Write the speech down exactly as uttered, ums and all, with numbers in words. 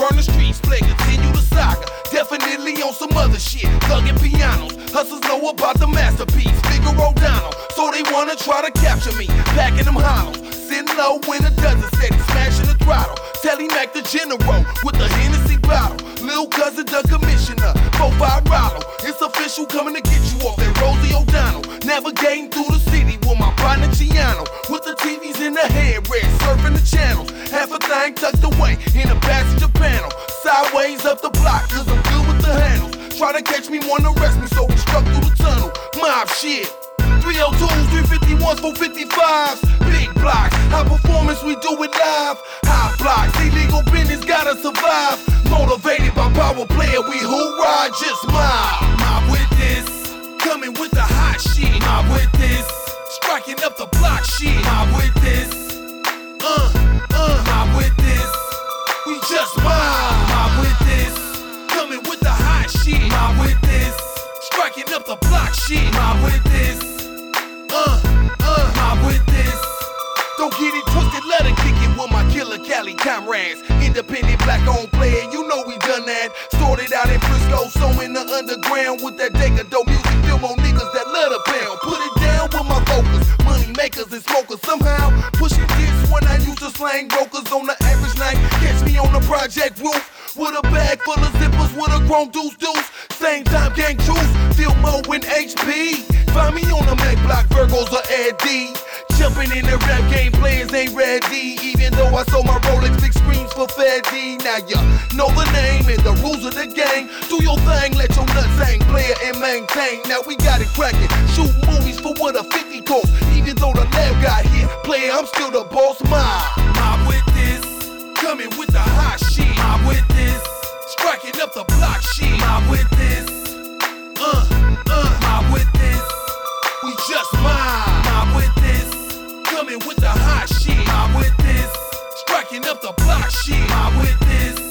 burn the streets, play, continue the saga. Definitely on some other shit, thugging pianos. Hustlers know about the masterpiece, Figaro Donald. So they wanna try to capture me, packing them hollows. Sitting low when a dozen steady, smashing the throttle. Telly Mac the general with the Hennessy bottle. Lil' cousin the commissioner, four-five Rollo. It's official, coming to get you off that Rosie O'Donnell. Navigating through the city with my partner Giano. With the T Vs in the headrest, surfing the channels. Half a thing tucked away in the passenger panel. Sideways up the block, cause I'm good with the handles. Try to catch me, wanna arrest me, so we struck through the tunnel. Mob shit. three oh twos, three fifty-ones, four fifty-fives. Big blocks, high performance, we do it live. High blocks, illegal business, gotta survive. Motivated by power player, we hoorah, just mob. Mob with this, coming with the hot shit. Mob with this, striking up the block shit. Mob with this, uh, uh. Mob with this, we just mob. Mob with this, coming with the hot shit. Mob with this, striking up the block shit. Mob with this. Uh, uh, mob with this. Don't get it twisted, let her kick it with my killer Cali comrades. Independent black owned player, you know we done that. Started out in Frisco, so in the underground with that Deca dope music. Feel more niggas that let her pound. Put it down with my vocals, money makers and smokers. Somehow pushing this when I use the slang brokers on the average night. Catch me on the project roof with a bag full of zippers with a grown deuce deuce. Same time gang truth, feel more in H P. Find me on the Mac Block, Virgos or Eddie. Jumping in the rap game, players ain't ready. Even though I sold my Rolex big screens for Fetty. Now you know the name and the rules of the game. Do your thing, let your nuts hang, player and maintain. Now we got it cracking, shoot movies for what a fifty cost. Even though the lab got hit, player, I'm still the boss. Mob, mob with this, coming with the hot shit. Mob with this, striking up the block shit. Mob with this, uh, uh. Mob with this, we just mob. Mob with this, coming with the hot shit. Mob with this, striking up the block shit. Mob with this.